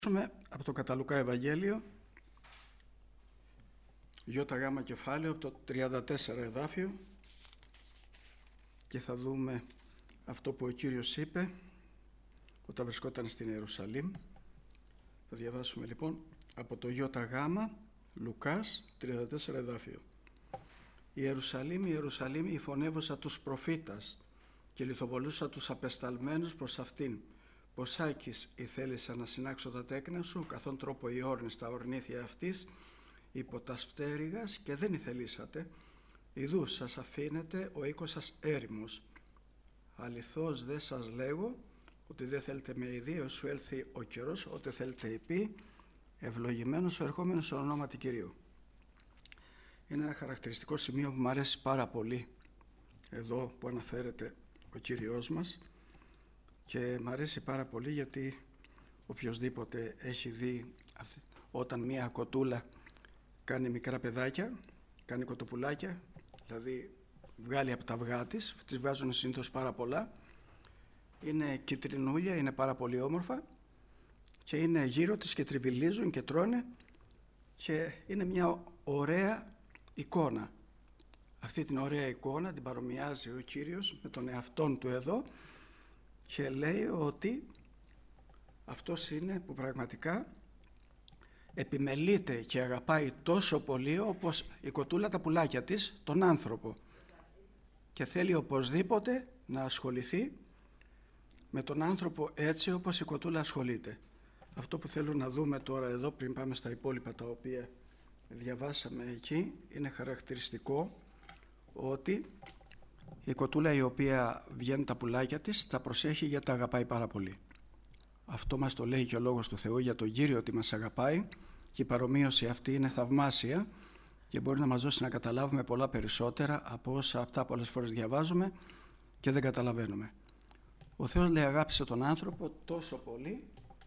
Από το Καταλουκά Ευαγγέλιο, ΙΓ κεφάλαιο, από το 34 εδάφιο, και θα δούμε αυτό που ο Κύριος είπε όταν βρισκόταν στην Ιερουσαλήμ. Θα διαβάσουμε λοιπόν από το ΙΓ Λουκάς 34 εδάφιο. Ιερουσαλήμ, Ιερουσαλήμ, η φωνεύουσα τους προφήτας και λιθοβολούσα τους απεσταλμένους προς αυτήν. Ποσάκης ηθέλησα να συνάξω τα τέκνα σου, καθόν τρόπο η όρνης τα ορνήθια αυτής, υπό τας πτέρυγας, και δεν ηθελήσατε. Ιδού σας αφήνετε ο οίκος σας έρημος. Αληθώς δε σας λέγω, ότι δεν θέλετε με ιδίω σου έλθει ο καιρός, ότι θέλετε υπή, ευλογημένος ο ερχόμενος στο ονόματι Κυρίου. Είναι ένα χαρακτηριστικό σημείο που μου αρέσει πάρα πολύ, εδώ που αναφέρεται ο Κύριος μας, και μου αρέσει πάρα πολύ γιατί οποιοσδήποτε έχει δει όταν μία κοτούλα κάνει μικρά παιδάκια, κάνει κοτοπουλάκια, δηλαδή βγάλει από τα αυγά της, τις βγάζουν συνήθως πάρα πολλά, είναι κυτρινούλια, είναι πάρα πολύ όμορφα και είναι γύρω της και τριβιλίζουν και τρώνε και είναι μια ωραία εικόνα. Αυτή την ωραία εικόνα την παρομοιάζει ο Κύριος με τον εαυτόν του εδώ και λέει ότι αυτός είναι που πραγματικά επιμελείται και αγαπάει τόσο πολύ όπως η κοτούλα τα πουλάκια της τον άνθρωπο και θέλει οπωσδήποτε να ασχοληθεί με τον άνθρωπο έτσι όπως η κοτούλα ασχολείται. Αυτό που θέλω να δούμε τώρα εδώ πριν πάμε στα υπόλοιπα τα οποία διαβάσαμε εκεί, είναι χαρακτηριστικό ότι η κοτούλα η οποία βγαίνει τα πουλάκια της τα προσέχει γιατί τα αγαπάει πάρα πολύ. Αυτό μας το λέει και ο Λόγος του Θεού για τον Κύριο ότι μας αγαπάει, και η παρομοίωση αυτή είναι θαυμάσια και μπορεί να μας δώσει να καταλάβουμε πολλά περισσότερα από όσα αυτά πολλές φορές διαβάζουμε και δεν καταλαβαίνουμε. Ο Θεός λέει αγάπησε τον άνθρωπο τόσο πολύ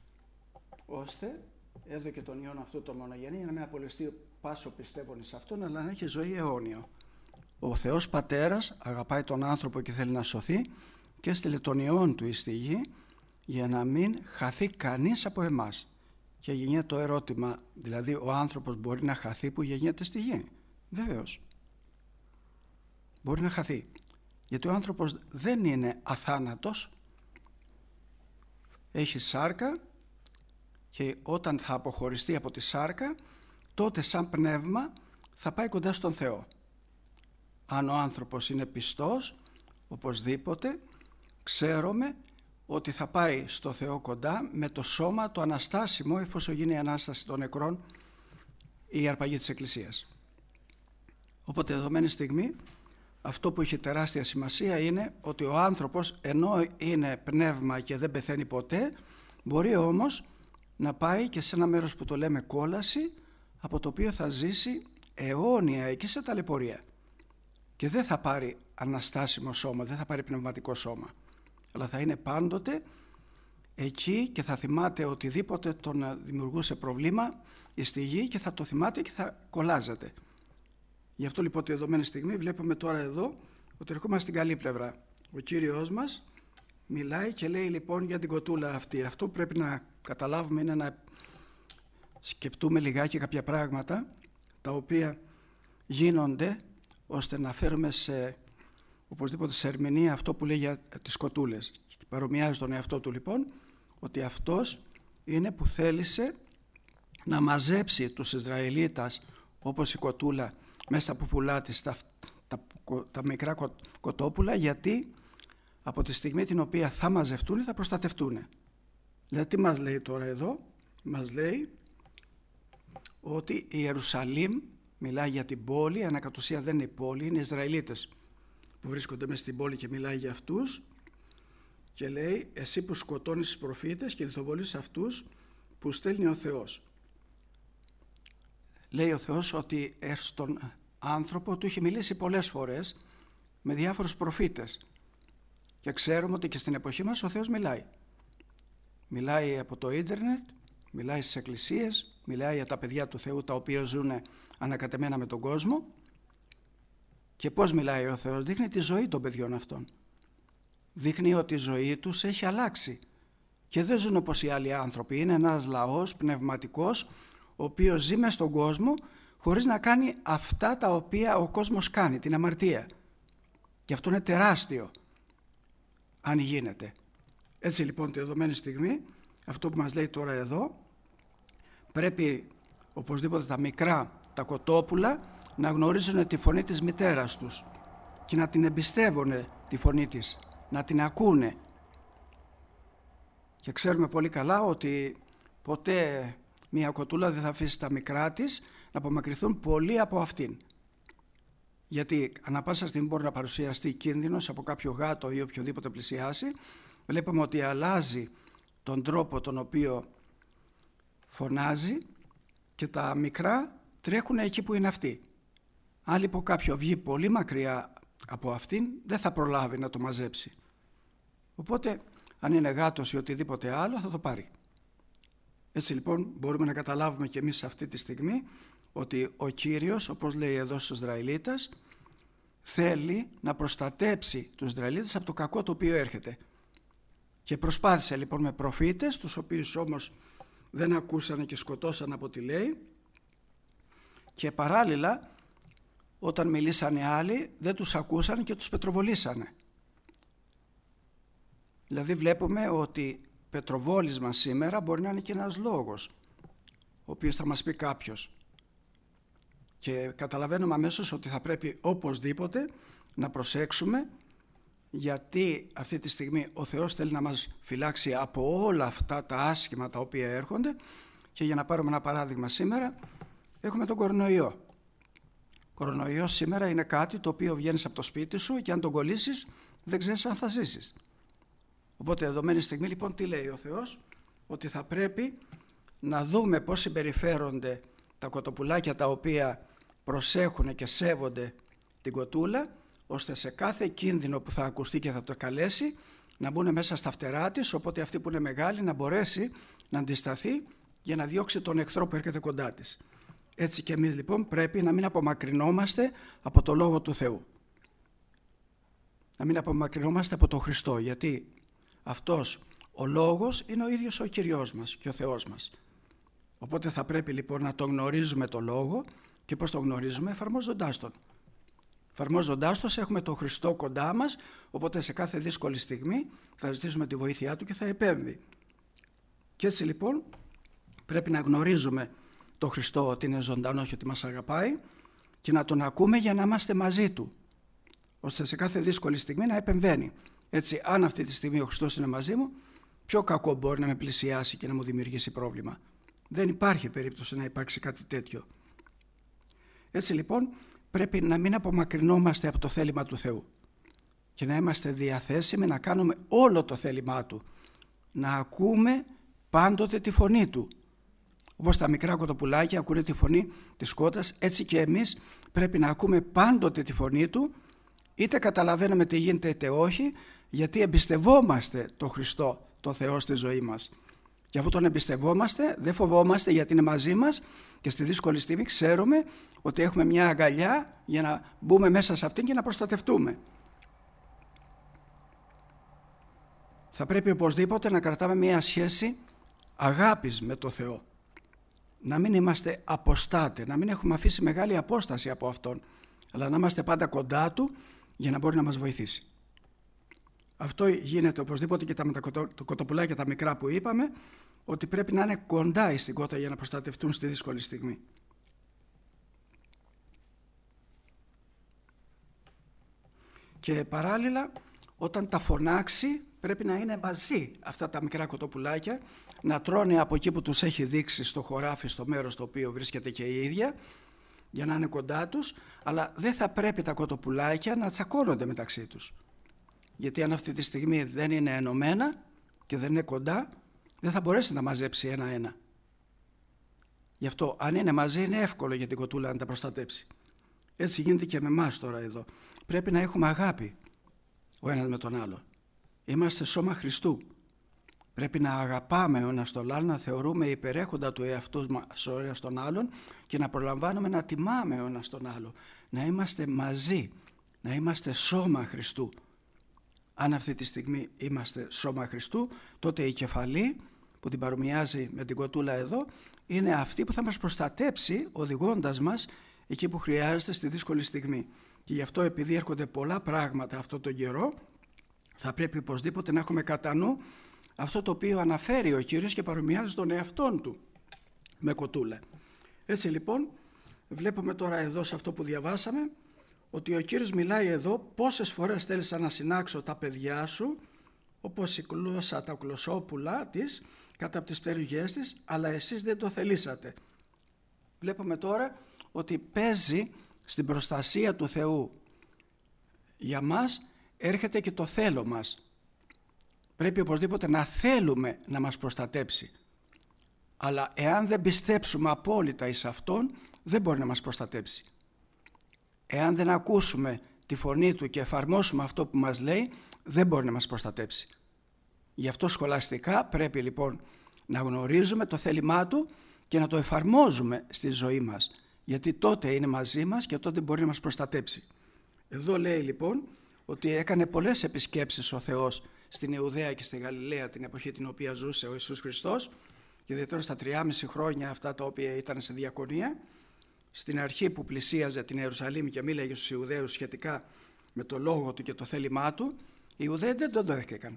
ώστε έδωκε τον Υιόν αυτό το μονογενή για να μην απολεστεί πάσο πιστεύων εις αυτόν, αλλά να έχει ζωή αιώνιο. Ο Θεός Πατέρας αγαπάει τον άνθρωπο και θέλει να σωθεί και έστειλε τον Υιόν του εις τη γη για να μην χαθεί κανείς από εμάς. Και γεννιέται το ερώτημα, δηλαδή ο άνθρωπος μπορεί να χαθεί που γεννιέται στη γη? Βεβαίως. Μπορεί να χαθεί. Γιατί ο άνθρωπος δεν είναι αθάνατος, έχει σάρκα και όταν θα αποχωριστεί από τη σάρκα, τότε σαν πνεύμα θα πάει κοντά στον Θεό. Αν ο άνθρωπος είναι πιστός, οπωσδήποτε ξέρουμε ότι θα πάει στο Θεό κοντά με το σώμα το αναστάσιμο, εφόσον γίνει η Ανάσταση των νεκρών, η αρπαγή της Εκκλησίας. Οπότε δεδομένη στιγμή αυτό που έχει τεράστια σημασία είναι ότι ο άνθρωπος, ενώ είναι πνεύμα και δεν πεθαίνει ποτέ, μπορεί όμως να πάει και σε ένα μέρος που το λέμε κόλαση, από το οποίο θα ζήσει αιώνια εκεί σε ταλαιπωρία. Και δεν θα πάρει αναστάσιμο σώμα, δεν θα πάρει πνευματικό σώμα, αλλά θα είναι πάντοτε εκεί και θα θυμάται οτιδήποτε τον δημιουργούσε πρόβλημα στη γη και θα το θυμάται και θα κολλάζεται. Γι' αυτό λοιπόν τη δεδομένη στιγμή βλέπουμε τώρα εδώ ότι ερχόμαστε στην καλή πλευρά. Ο Κύριος μας μιλάει και λέει λοιπόν για την κοτούλα αυτή. Αυτό που πρέπει να καταλάβουμε είναι να σκεφτούμε λιγάκι κάποια πράγματα τα οποία γίνονται ώστε να φέρουμε οπωσδήποτε σε ερμηνεία αυτό που λέει για τις κοτούλες. Παρομοιάζει τον εαυτό του λοιπόν ότι αυτός είναι που θέλησε να μαζέψει τους Ισραηλίτας όπως η κοτούλα μέσα στα πουπουλά της τα μικρά κοτόπουλα, γιατί από τη στιγμή την οποία θα μαζευτούν θα προστατευτούν. Δηλαδή τι μας λέει τώρα εδώ? Μας λέει ότι η Ιερουσαλήμ μιλάει για την πόλη, αλλά κατ' ουσία δεν είναι η πόλη, είναι οι Ισραηλίτες που βρίσκονται μέσα στην πόλη και μιλάει για αυτούς και λέει εσύ που σκοτώνεις τους προφήτες και λιθοβολείς αυτούς που στέλνει ο Θεός. Λέει ο Θεός ότι στον άνθρωπο του είχε μιλήσει πολλές φορές με διάφορους προφήτες και ξέρουμε ότι και στην εποχή μας ο Θεός μιλάει. Μιλάει από το ίντερνετ, μιλάει στις εκκλησίες, μιλάει για τα παιδιά του Θεού τα οποία ζουν ανακατεμένα με τον κόσμο. Και πώς μιλάει ο Θεός? Δείχνει τη ζωή των παιδιών αυτών. Δείχνει ότι η ζωή τους έχει αλλάξει και δεν ζουν όπως οι άλλοι άνθρωποι. Είναι ένας λαός πνευματικός, ο οποίος ζει μες στον κόσμο χωρίς να κάνει αυτά τα οποία ο κόσμος κάνει, την αμαρτία. Και αυτό είναι τεράστιο, αν γίνεται. Έτσι λοιπόν τη δεδομένη στιγμή, αυτό που μας λέει τώρα εδώ, πρέπει οπωσδήποτε τα μικρά, τα κοτόπουλα, να γνωρίζουν τη φωνή της μητέρας τους και να την εμπιστεύουν τη φωνή της, να την ακούνε. Και ξέρουμε πολύ καλά ότι ποτέ μια κοτούλα δεν θα αφήσει τα μικρά της να απομακρυνθούν πολύ από αυτήν. Γιατί ανά πάσα στιγμή μπορεί να παρουσιαστεί κίνδυνος από κάποιο γάτο ή οποιοδήποτε πλησιάσει. Βλέπουμε ότι αλλάζει τον τρόπο τον οποίο φωνάζει και τα μικρά τρέχουν εκεί που είναι αυτή. Αν λοιπόν κάποιο βγει πολύ μακριά από αυτήν, δεν θα προλάβει να το μαζέψει. Οπότε αν είναι γάτος ή οτιδήποτε άλλο θα το πάρει. Έτσι λοιπόν μπορούμε να καταλάβουμε και εμείς αυτή τη στιγμή ότι ο Κύριος, όπως λέει εδώ στους Ισραηλίτας, θέλει να προστατέψει τους Ισραηλίτες από το κακό το οποίο έρχεται. Και προσπάθησε λοιπόν με προφήτες, τους οποίους όμως δεν ακούσανε και σκοτώσαν από ό,τι λέει, και παράλληλα όταν μιλήσανε άλλοι δεν τους ακούσαν και τους πετροβολήσανε. Δηλαδή βλέπουμε ότι πετροβόλισμα σήμερα μπορεί να είναι και ένας λόγος, ο οποίος θα μας πει κάποιος. Και καταλαβαίνουμε αμέσως ότι θα πρέπει οπωσδήποτε να προσέξουμε, γιατί αυτή τη στιγμή ο Θεός θέλει να μας φυλάξει από όλα αυτά τα άσχημα τα οποία έρχονται. Και για να πάρουμε ένα παράδειγμα σήμερα, έχουμε τον κορονοϊό. Ο κορονοϊός σήμερα είναι κάτι το οποίο βγαίνεις από το σπίτι σου και αν τον κολλήσεις δεν ξέρεις αν θα ζήσεις. Οπότε δεδομένη στιγμή λοιπόν τι λέει ο Θεός? Ότι θα πρέπει να δούμε πώς συμπεριφέρονται τα κοτοπουλάκια τα οποία προσέχουν και σέβονται την κοτούλα, ώστε σε κάθε κίνδυνο που θα ακουστεί και θα το καλέσει να μπουν μέσα στα φτερά της, οπότε αυτή που είναι μεγάλη να μπορέσει να αντισταθεί για να διώξει τον εχθρό που έρχεται κοντά της. Έτσι και εμείς λοιπόν πρέπει να μην απομακρυνόμαστε από το Λόγο του Θεού. Να μην απομακρυνόμαστε από τον Χριστό, γιατί αυτός ο Λόγος είναι ο ίδιος ο Κυριός μας και ο Θεός μας. Οπότε θα πρέπει λοιπόν να τον γνωρίζουμε το Λόγο. Και πώς το γνωρίζουμε? Εφαρμόζοντάς τον. Εφαρμόζοντάς τον έχουμε τον Χριστό κοντά μας, οπότε σε κάθε δύσκολη στιγμή θα ζητήσουμε τη βοήθειά του και θα επέμβει. Και έτσι λοιπόν πρέπει να γνωρίζουμε τον Χριστό ότι είναι ζωντανός και ότι μας αγαπάει και να τον ακούμε για να είμαστε μαζί του, ώστε σε κάθε δύσκολη στιγμή να επεμβαίνει. Έτσι, αν αυτή τη στιγμή ο Χριστός είναι μαζί μου, ποιο κακό μπορεί να με πλησιάσει και να μου δημιουργήσει πρόβλημα? Δεν υπάρχει περίπτωση να υπάρξει κάτι τέτοιο. Έτσι λοιπόν πρέπει να μην απομακρυνόμαστε από το θέλημα του Θεού και να είμαστε διαθέσιμοι να κάνουμε όλο το θέλημά του, να ακούμε πάντοτε τη φωνή του. Όπως τα μικρά κοτοπουλάκια ακούνε τη φωνή της κότας, έτσι και εμείς πρέπει να ακούμε πάντοτε τη φωνή του, είτε καταλαβαίνουμε τι γίνεται είτε όχι, γιατί εμπιστευόμαστε τον Χριστό, τον Θεό στη ζωή μας. Και αφού τον εμπιστευόμαστε, δεν φοβόμαστε γιατί είναι μαζί μας και στη δύσκολη στιγμή ξέρουμε ότι έχουμε μια αγκαλιά για να μπούμε μέσα σε αυτήν και να προστατευτούμε. Θα πρέπει οπωσδήποτε να κρατάμε μια σχέση αγάπης με το Θεό. Να μην είμαστε αποστάτες, να μην έχουμε αφήσει μεγάλη απόσταση από Αυτόν, αλλά να είμαστε πάντα κοντά Του για να μπορεί να μας βοηθήσει. Αυτό γίνεται οπωσδήποτε και με τα κοτοπουλάκια τα μικρά που είπαμε, ότι πρέπει να είναι κοντά στην κότα για να προστατευτούν στη δύσκολη στιγμή. Και παράλληλα, όταν τα φωνάξει, πρέπει να είναι μαζί αυτά τα μικρά κοτοπουλάκια, να τρώνε από εκεί που τους έχει δείξει στο χωράφι, στο μέρος στο οποίο βρίσκεται και η ίδια, για να είναι κοντά τους, αλλά δεν θα πρέπει τα κοτοπουλάκια να τσακώνονται μεταξύ τους. Γιατί αν αυτή τη στιγμή δεν είναι ενωμένα και δεν είναι κοντά, δεν θα μπορέσει να μαζέψει ένα-ένα. Γι' αυτό αν είναι μαζί είναι εύκολο για την κοτούλα να τα προστατέψει. Έτσι γίνεται και με εμάς τώρα εδώ. Πρέπει να έχουμε αγάπη ο ένας με τον άλλο. Είμαστε σώμα Χριστού. Πρέπει να αγαπάμε ο ένας τον άλλον, να θεωρούμε υπερέχοντα του εαυτούς μας ο ένας τον άλλον και να προλαμβάνουμε να τιμάμε ο ένας τον άλλο. Να είμαστε μαζί, να είμαστε σώμα Χριστού. Αν αυτή τη στιγμή είμαστε σώμα Χριστού, τότε η κεφαλή που την παρομοιάζει με την κοτούλα εδώ είναι αυτή που θα μας προστατέψει οδηγώντας μας εκεί που χρειάζεται στη δύσκολη στιγμή. Και γι' αυτό, επειδή έρχονται πολλά πράγματα αυτόν τον καιρό, θα πρέπει οπωσδήποτε να έχουμε κατά νου αυτό το οποίο αναφέρει ο Κύριος και παρομοιάζει τον εαυτόν του με κοτούλα. Έτσι λοιπόν βλέπουμε τώρα εδώ σε αυτό που διαβάσαμε ότι ο Κύριος μιλάει εδώ πόσες φορές θέλησα να συνάξω τα παιδιά σου όπως κυκλώσα τα κλωσόπουλα της κατά από τις πτερυγές της, αλλά εσείς δεν το θελήσατε. Βλέπουμε τώρα ότι παίζει στην προστασία του Θεού. Για μας έρχεται και το θέλω μας. Πρέπει οπωσδήποτε να θέλουμε να μας προστατέψει. Αλλά εάν δεν πιστέψουμε απόλυτα εις Αυτόν, δεν μπορεί να μας προστατέψει. Εάν δεν ακούσουμε τη φωνή Του και εφαρμόσουμε αυτό που μας λέει, δεν μπορεί να μας προστατέψει. Γι' αυτό σχολαστικά πρέπει λοιπόν να γνωρίζουμε το θέλημά Του και να το εφαρμόζουμε στη ζωή μας. Γιατί τότε είναι μαζί μας και τότε μπορεί να μας προστατέψει. Εδώ λέει λοιπόν ότι έκανε πολλές επισκέψεις ο Θεός στην Ιουδαία και στη Γαλιλαία την εποχή την οποία ζούσε ο Ιησούς Χριστός, και ιδιαίτερα στα 3,5 χρόνια αυτά τα οποία ήταν σε διακονία. Στην αρχή που πλησίαζε την Ιερουσαλήμ και μίλαγε στους Ιουδαίους σχετικά με το λόγο Του και το θέλημά Του, οι Ιουδαίοι δεν τον δέχτηκαν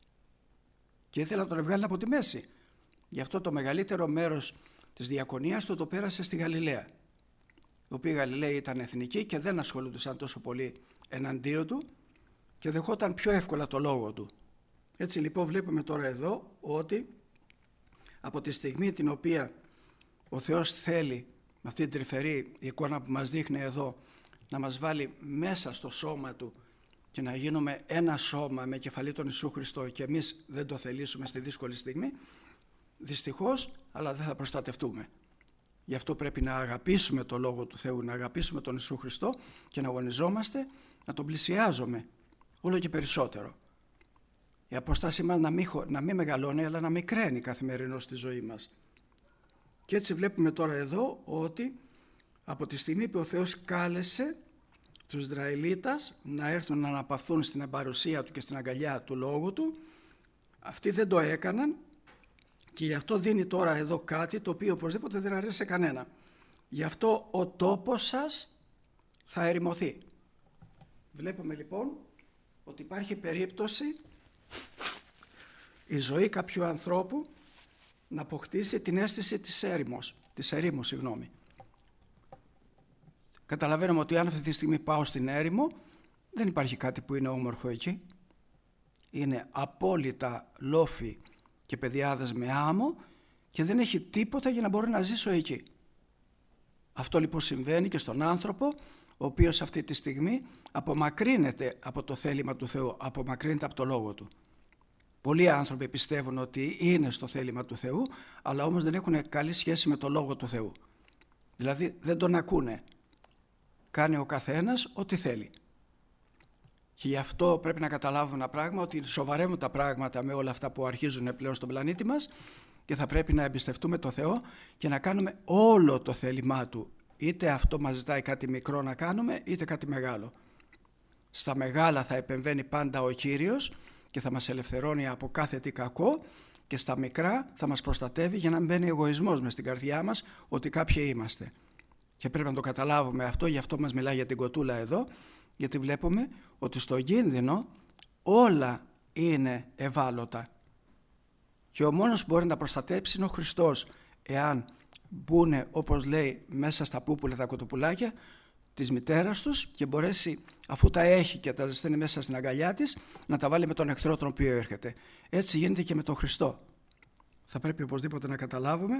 και ήθελαν να τον βγάλουν από τη μέση. Γι' αυτό το μεγαλύτερο μέρος της διακονίας του το πέρασε στη Γαλιλαία, οι οποίοι Γαλιλαίοι ήταν εθνικοί και δεν ασχολούνταν τόσο πολύ εναντίον Του και δεχόταν πιο εύκολα το λόγο Του. Έτσι λοιπόν βλέπουμε τώρα εδώ ότι από τη στιγμή την οποία ο Θεός θέλει με αυτή την τρυφερή εικόνα που μας δείχνει εδώ να μας βάλει μέσα στο σώμα Του και να γίνουμε ένα σώμα με κεφαλή τον Ιησού Χριστό και εμείς δεν το θελήσουμε στη δύσκολη στιγμή, δυστυχώς, αλλά δεν θα προστατευτούμε. Γι' αυτό πρέπει να αγαπήσουμε το Λόγο του Θεού, να αγαπήσουμε τον Ιησού Χριστό και να αγωνιζόμαστε, να τον πλησιάζουμε όλο και περισσότερο. Η απόστασή μας να μην μεγαλώνει, αλλά να μικραίνει καθημερινώς στη ζωή μας. Και έτσι βλέπουμε τώρα εδώ ότι από τη στιγμή που ο Θεός κάλεσε τους Ισραηλίτας να έρθουν να αναπαυθούν στην εμπαρουσία Του και στην αγκαλιά του Λόγου Του, αυτοί δεν το έκαναν και γι' αυτό δίνει τώρα εδώ κάτι το οποίο οπωσδήποτε δεν αρέσει σε κανένα. Γι' αυτό ο τόπος σας θα ερημωθεί. Βλέπουμε λοιπόν ότι υπάρχει περίπτωση η ζωή κάποιου ανθρώπου να αποκτήσει την αίσθηση της ερήμου. Καταλαβαίνουμε ότι αν αυτή τη στιγμή πάω στην έρημο, δεν υπάρχει κάτι που είναι όμορφο εκεί. Είναι απόλυτα λόφοι και πεδιάδες με άμμο και δεν έχει τίποτα για να μπορώ να ζήσω εκεί. Αυτό λοιπόν συμβαίνει και στον άνθρωπο, ο οποίος αυτή τη στιγμή απομακρύνεται από το θέλημα του Θεού, απομακρύνεται από το Λόγο Του. Πολλοί άνθρωποι πιστεύουν ότι είναι στο θέλημα του Θεού, αλλά όμως δεν έχουν καλή σχέση με το Λόγο του Θεού. Δηλαδή δεν τον ακούνε. Κάνει ο καθένας ό,τι θέλει. Και γι' αυτό πρέπει να καταλάβουμε ένα πράγμα, ότι σοβαρεύουν τα πράγματα με όλα αυτά που αρχίζουν πλέον στον πλανήτη μας και θα πρέπει να εμπιστευτούμε το Θεό και να κάνουμε όλο το θέλημά Του. Είτε αυτό μας ζητάει κάτι μικρό να κάνουμε, είτε κάτι μεγάλο. Στα μεγάλα θα επεμβαίνει πάντα ο Κύριος και θα μας ελευθερώνει από κάθε τι κακό, και στα μικρά θα μας προστατεύει για να μην μπαίνει εγωισμός μες στην καρδιά μας ότι κάποιοι είμαστε. Και πρέπει να το καταλάβουμε αυτό, γι' αυτό μας μιλάει για την κοτούλα εδώ, γιατί βλέπουμε ότι στο κίνδυνο όλα είναι ευάλωτα. Και ο μόνος που μπορεί να τα προστατέψει είναι ο Χριστός, εάν μπουνε, όπως λέει, μέσα στα πούπουλα τα κοτοπουλάκια της μητέρας τους και μπορέσει, αφού τα έχει και τα ζεσταίνει μέσα στην αγκαλιά της, να τα βάλει με τον εχθρό τον οποίο έρχεται. Έτσι γίνεται και με τον Χριστό. Θα πρέπει οπωσδήποτε να καταλάβουμε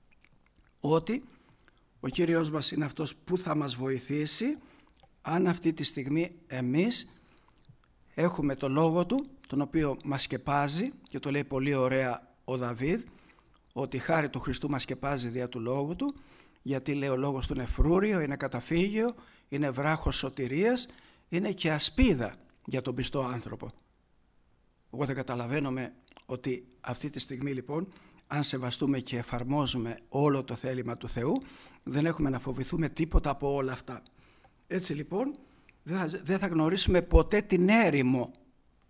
ότι ο Κύριος μας είναι αυτός που θα μας βοηθήσει αν αυτή τη στιγμή εμείς έχουμε το Λόγο Του, τον οποίο μας σκεπάζει, και το λέει πολύ ωραία ο Δαβίδ, ότι η χάρη του Χριστού μας σκεπάζει δια του Λόγου Του, γιατί λέει ο Λόγος Του είναι φρούριο, είναι καταφύγιο, είναι βράχος σωτηρίας, είναι και ασπίδα για τον πιστό άνθρωπο. Εγώ δεν καταλαβαίνουμε ότι αυτή τη στιγμή λοιπόν, αν σεβαστούμε και εφαρμόζουμε όλο το θέλημα του Θεού, δεν έχουμε να φοβηθούμε τίποτα από όλα αυτά. Έτσι λοιπόν δεν θα γνωρίσουμε ποτέ την έρημο.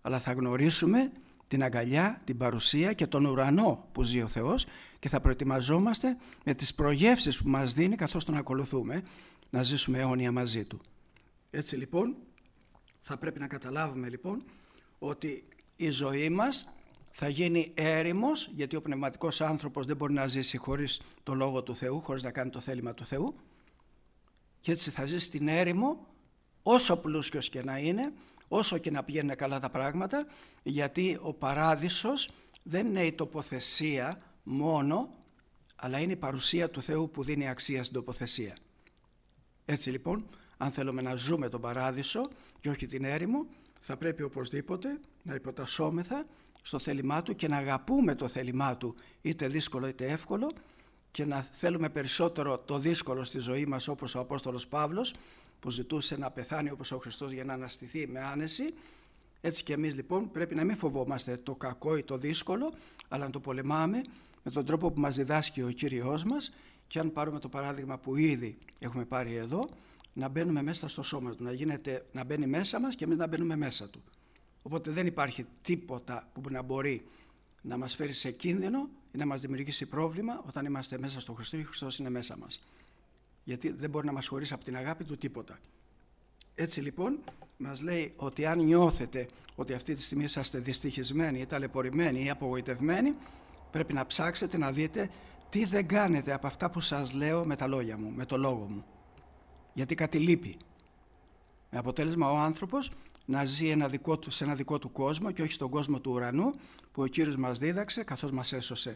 αλλά θα γνωρίσουμε την αγκαλιά, την παρουσία και τον ουρανό που ζει ο Θεός και θα προετοιμαζόμαστε με τις προγεύσεις που μας δίνει καθώς τον ακολουθούμε να ζήσουμε αιώνια μαζί Του. Έτσι λοιπόν θα πρέπει να καταλάβουμε λοιπόν ότι η ζωή μας θα γίνει έρημος, γιατί ο πνευματικός άνθρωπος δεν μπορεί να ζήσει χωρίς το Λόγο του Θεού, χωρίς να κάνει το θέλημα του Θεού, και έτσι θα ζήσει στην έρημο όσο πλούσιος και να είναι, όσο και να πηγαίνουν καλά τα πράγματα, γιατί ο παράδεισος δεν είναι η τοποθεσία μόνο, αλλά είναι η παρουσία του Θεού που δίνει αξία στην τοποθεσία. Έτσι λοιπόν, αν θέλουμε να ζούμε τον παράδεισο και όχι την έρημο, θα πρέπει οπωσδήποτε να υποτασσόμεθα στο θέλημά Του και να αγαπούμε το θέλημά Του, είτε δύσκολο είτε εύκολο, και να θέλουμε περισσότερο το δύσκολο στη ζωή μας, όπως ο Απόστολος Παύλος που ζητούσε να πεθάνει όπως ο Χριστός για να αναστηθεί με άνεση. Έτσι και εμείς λοιπόν πρέπει να μην φοβόμαστε το κακό ή το δύσκολο, αλλά να το πολεμάμε με τον τρόπο που μας διδάσκει ο Κύριος μας, και αν πάρουμε το παράδειγμα που ήδη έχουμε πάρει εδώ, να μπαίνουμε μέσα στο σώμα Του, να μπαίνει μέσα μας και εμείς να μπαίνουμε μέσα Του. Οπότε δεν υπάρχει τίποτα που να μπορεί να μας φέρει σε κίνδυνο ή να μας δημιουργήσει πρόβλημα όταν είμαστε μέσα στο Χριστό και ο Χριστός είναι μέσα μας. Γιατί δεν μπορεί να μας χωρίσει από την αγάπη Του τίποτα. Έτσι λοιπόν μας λέει ότι αν νιώθετε ότι αυτή τη στιγμή είσαστε δυστυχισμένοι ή ταλαιπωρημένοι ή απογοητευμένοι, πρέπει να ψάξετε να δείτε τι δεν κάνετε από αυτά που σας λέω με τα λόγια μου, με το λόγο μου. Γιατί κάτι λείπει. Με αποτέλεσμα ο άνθρωπος να ζει σε ένα δικό του κόσμο και όχι στον κόσμο του ουρανού που ο Κύριος μας δίδαξε καθώς μας έσωσε.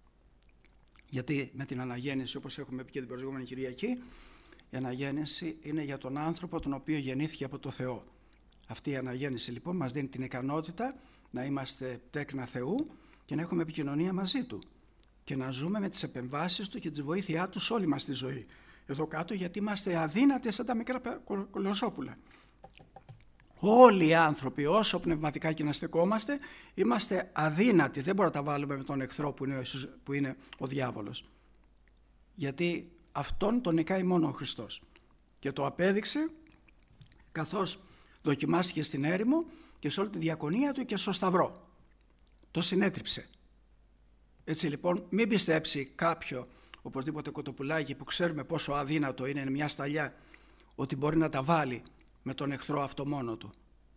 Γιατί με την αναγέννηση, όπως έχουμε πει και την προηγούμενη Κυριακή, η αναγέννηση είναι για τον άνθρωπο τον οποίο γεννήθηκε από το Θεό. Αυτή η αναγέννηση λοιπόν μας δίνει την ικανότητα να είμαστε τέκνα Θεού και να έχουμε επικοινωνία μαζί Του και να ζούμε με τις επεμβάσεις Του και τη βοήθειά Του σε όλη μας τη ζωή. Εδώ κάτω, γιατί είμαστε αδύνατοι σαν τα μικρά κολοσσόπουλα. Όλοι οι άνθρωποι, όσο πνευματικά και να στεκόμαστε, είμαστε αδύνατοι. Δεν μπορούμε να τα βάλουμε με τον εχθρό που είναι ο διάβολος. Γιατί αυτόν τον νικάει μόνο ο Χριστός. Και το απέδειξε καθώς δοκιμάστηκε στην έρημο και σε όλη τη διακονία Του και στο Σταυρό. Το συνέτριψε. Έτσι λοιπόν μην πιστέψει κάποιο, οπωσδήποτε κοτοπουλάκι που ξέρουμε πόσο αδύνατο είναι μια σταλιά, ότι μπορεί να τα βάλει με τον εχθρό αυτό μόνο του.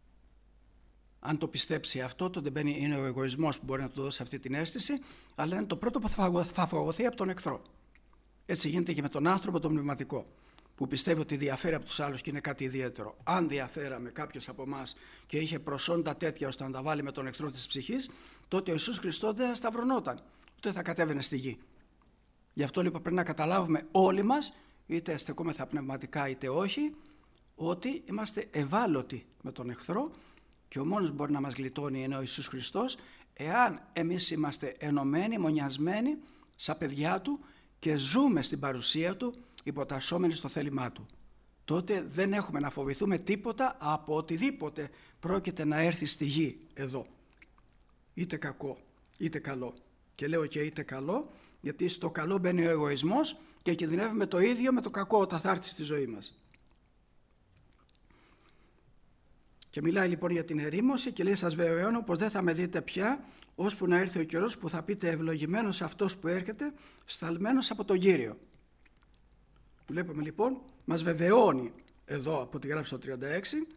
Αν το πιστέψει αυτό, τότε είναι ο εγωισμός που μπορεί να του δώσει αυτή την αίσθηση, αλλά είναι το πρώτο που θα φαγωθεί από τον εχθρό. Έτσι γίνεται και με τον άνθρωπο τον πνευματικό, που πιστεύει ότι διαφέρει από τους άλλους και είναι κάτι ιδιαίτερο. Αν διαφέραμε κάποιος από εμάς και είχε προσόντα τέτοια ώστε να τα βάλει με τον εχθρό της ψυχής, τότε ο Ιησούς Χριστός δεν θα σταυρωνόταν, ούτε θα κατέβαινε στη γη. Γι' αυτό λοιπόν πρέπει να καταλάβουμε όλοι μας, είτε στεκόμεθα πνευματικά είτε όχι, ότι είμαστε ευάλωτοι με τον εχθρό και ο μόνος που μπορεί να μας γλιτώνει είναι ο Ιησούς Χριστός, εάν εμείς είμαστε ενωμένοι, μονιασμένοι σαν παιδιά Του και ζούμε στην παρουσία Του υποτασσόμενοι στο θέλημά Του. Τότε δεν έχουμε να φοβηθούμε τίποτα από οτιδήποτε πρόκειται να έρθει στη γη εδώ. Είτε κακό είτε καλό. Και λέω και είτε καλό, γιατί στο καλό μπαίνει ο εγωισμός και κινδυνεύουμε το ίδιο με το κακό όταν θα έρθει στη ζωή μας. Και μιλάει λοιπόν για την ερήμωση και λέει: σας βεβαιώνω πως δεν θα με δείτε πια, ώσπου να έρθει ο καιρός που θα πείτε ευλογημένος αυτός που έρχεται, σταλμένος από τον Κύριο. Βλέπουμε λοιπόν, μας βεβαιώνει εδώ από τη γράψη το 36,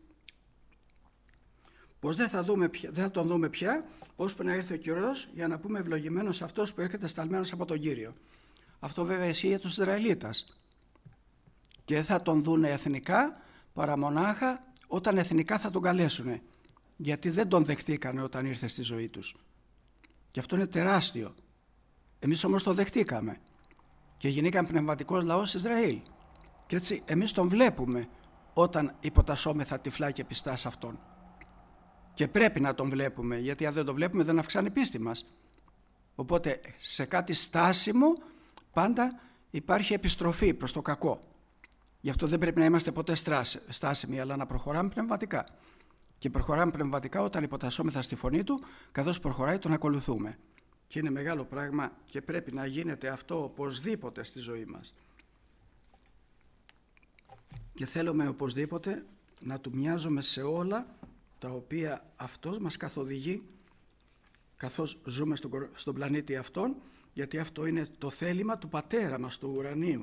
πως δεν θα τον δούμε πια, ώσπου να έρθει ο καιρός για να πούμε ευλογημένος αυτός που έρχεται σταλμένος από τον Κύριο. Αυτό βέβαια ισχύει για τους Ισραηλίτας. Και δεν θα τον δούνε εθνικά, παρά μονάχα όταν εθνικά θα τον καλέσουνε. Γιατί δεν τον δεχτήκανε όταν ήρθε στη ζωή τους. Και αυτό είναι τεράστιο. Εμείς όμως το δεχτήκαμε. Και γινήκαμε πνευματικός λαός Ισραήλ. Και έτσι εμείς τον βλέπουμε όταν υποτασσόμεθα τυφλά και πιστά σε αυτόν. Και πρέπει να τον βλέπουμε, γιατί αν δεν τον βλέπουμε δεν αυξάνει η πίστη μας. Οπότε σε κάτι στάσιμο πάντα υπάρχει επιστροφή προς το κακό. Γι' αυτό δεν πρέπει να είμαστε ποτέ στάσιμοι, αλλά να προχωράμε πνευματικά. Και προχωράμε πνευματικά όταν υποτασσόμεθα στη φωνή Του, καθώς προχωράει τον ακολουθούμε. Και είναι μεγάλο πράγμα και πρέπει να γίνεται αυτό οπωσδήποτε στη ζωή μας. Και θέλουμε οπωσδήποτε να Του μοιάζουμε σε όλα τα οποία αυτός μας καθοδηγεί καθώς ζούμε στον πλανήτη αυτόν, γιατί αυτό είναι το θέλημα του Πατέρα μας του ουρανίου.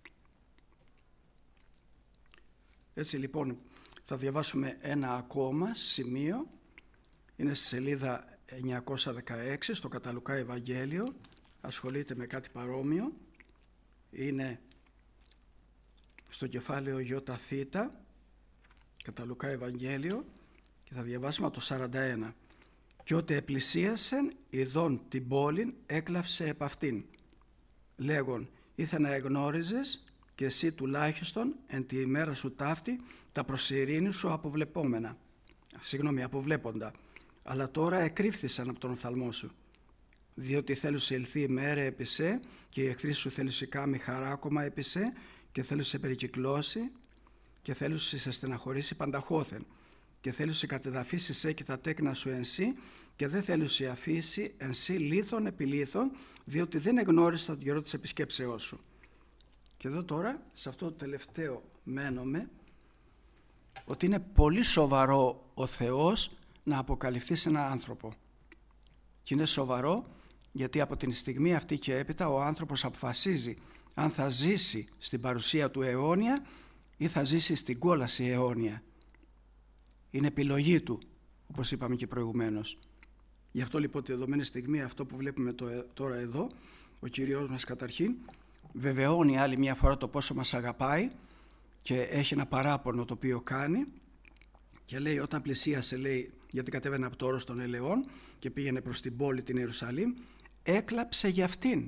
Έτσι λοιπόν θα διαβάσουμε ένα ακόμα σημείο, είναι στη σελίδα 916 στο κατά Λουκά Ευαγγέλιο, ασχολείται με κάτι παρόμοιο, είναι στο κεφάλαιο ΙΘ, κατά Λουκά Ευαγγέλιο, και θα διαβάσουμε το 41. «Και ότε επλησίασεν, ειδών την πόλην, έκλαυσε επ' αυτήν, λέγον, ήθε να εγνώριζες και εσύ τουλάχιστον εν τη ημέρα σου ταύτη τα προσειρήνη σου αποβλέποντα, αλλά τώρα εκρύφθησαν από τον οφθαλμό σου, διότι θέλουσι ελθεί ημέρα επί σε και οι εχθροί σου θέλουσι κάμει χαράκωμα επί σε και θέλουσι σε περικυκλώσει και θέλουσι σε στεναχωρήσει πανταχώθεν και θέλουσι κατεδαφίσει σε και τα τέκνα σου εν σύ και δεν θέλουσι αφήσει εν σύ λίθον επί λίθον, διότι δεν εγνώρισα τον καιρό της επισκέψεώς σου». Και εδώ τώρα, σε αυτό το τελευταίο μένουμε, ότι είναι πολύ σοβαρό ο Θεός να αποκαλυφθεί σε έναν άνθρωπο. Και είναι σοβαρό γιατί από την στιγμή αυτή και έπειτα ο άνθρωπος αποφασίζει αν θα ζήσει στην παρουσία του αιώνια ή θα ζήσει στην κόλαση αιώνια. Είναι επιλογή του, όπως είπαμε και προηγουμένως. Γι' αυτό λοιπόν τη δεδομένη στιγμή αυτό που βλέπουμε τώρα εδώ, ο Κύριος μας καταρχήν βεβαιώνει άλλη μια φορά το πόσο μας αγαπάει και έχει ένα παράπονο το οποίο κάνει και λέει, όταν πλησίασε, λέει, γιατί κατέβαινε από το όρος των ελαιών και πήγαινε προς την πόλη την Ιερουσαλήμ, έκλαψε για αυτήν.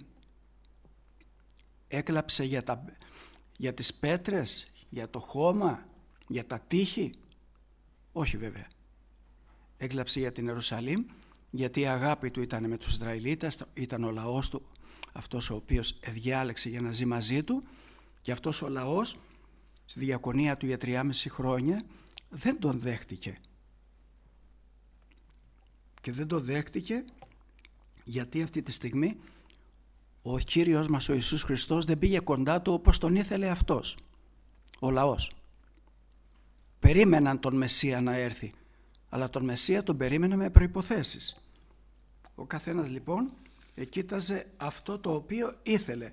Έκλαψε για τις πέτρες, για το χώμα, για τα τείχη. Όχι βέβαια. Έκλαψε για την Ιερουσαλήμ, γιατί η αγάπη του ήταν με τους Ισραηλίτες, ήταν ο λαός του, αυτός ο οποίος διάλεξε για να ζει μαζί του, και αυτός ο λαός στη διακονία του για 3,5 χρόνια δεν τον δέχτηκε. Και δεν τον δέχτηκε γιατί αυτή τη στιγμή ο Κύριος μας ο Ιησούς Χριστός δεν πήγε κοντά του όπως τον ήθελε αυτός, ο λαός. Περίμεναν τον Μεσσία να έρθει, αλλά τον Μεσσία τον περίμενε με προϋποθέσεις. Ο καθένας λοιπόν κοίταζε αυτό το οποίο ήθελε.